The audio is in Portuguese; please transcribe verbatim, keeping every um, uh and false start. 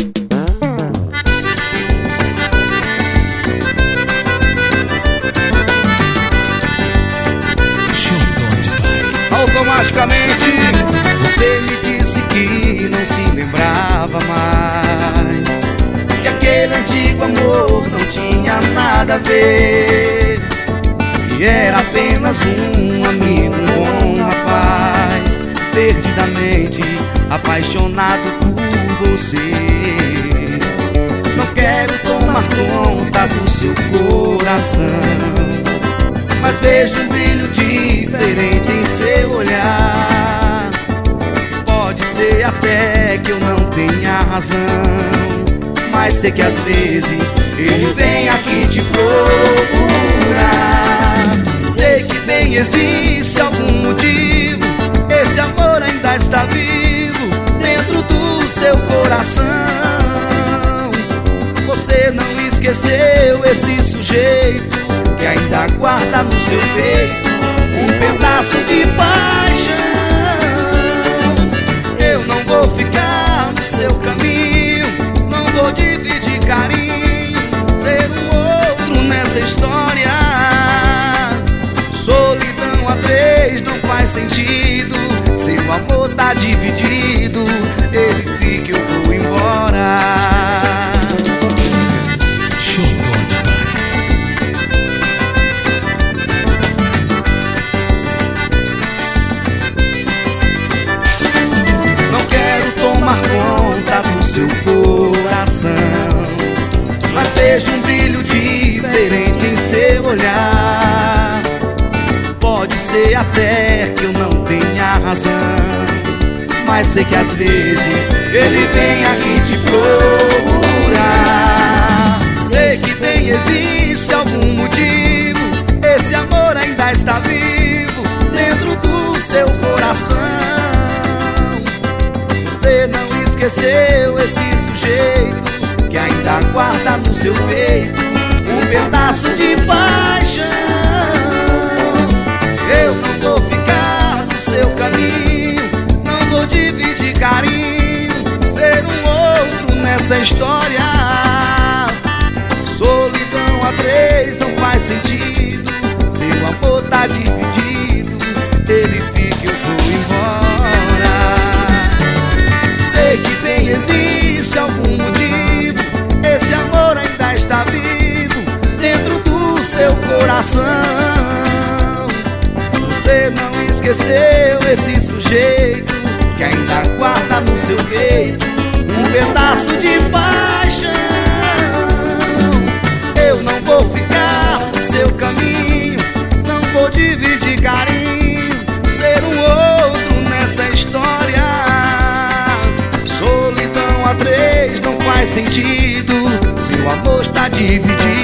Automaticamente você me disse que não se lembrava mais, que aquele antigo amor não tinha nada a ver, que era apenas um amigo, um bom rapaz, perdidamente apaixonado por você. Não quero tomar conta do seu coração, mas vejo um brilho diferente em seu olhar. Pode ser até que eu não tenha razão, mas sei que às vezes ele vem aqui te procurar. Sei que bem existe algum motivo, esse amor ainda está vivo dentro do seu coração. Você não esqueceu esse sujeito que ainda guarda no seu peito um pedaço de paixão. Eu não vou ficar no seu caminho, não vou dividir carinho, ser um outro nessa história. Solidão a três não faz sentido, seu amor tá dividido, ele fica, eu vou embora. Seu coração, mas vejo um brilho diferente em seu olhar. Pode ser até que eu não tenha razão, mas sei que às vezes ele vem aqui te procurar. Sei que bem existe algum motivo, esse amor ainda está vivo dentro do seu coração. Você não esqueceu esse sujeito que ainda guarda no seu peito um pedaço de paixão. Eu não vou ficar no seu caminho, não vou dividir carinho, ser um outro nessa história. Solidão a três não faz sentido, seu amor tá dividido, ele fica, eu vou embora. Sei que bem existe algum motivo, esse amor ainda está vivo dentro do seu coração. Você não esqueceu esse sujeito que ainda guarda no seu peito um pedaço de paixão. Eu não vou ficar no seu caminho, não vou dividir carinho, ser um outro nessa história. Solidão a três não faz sentido, seu amor está dividido,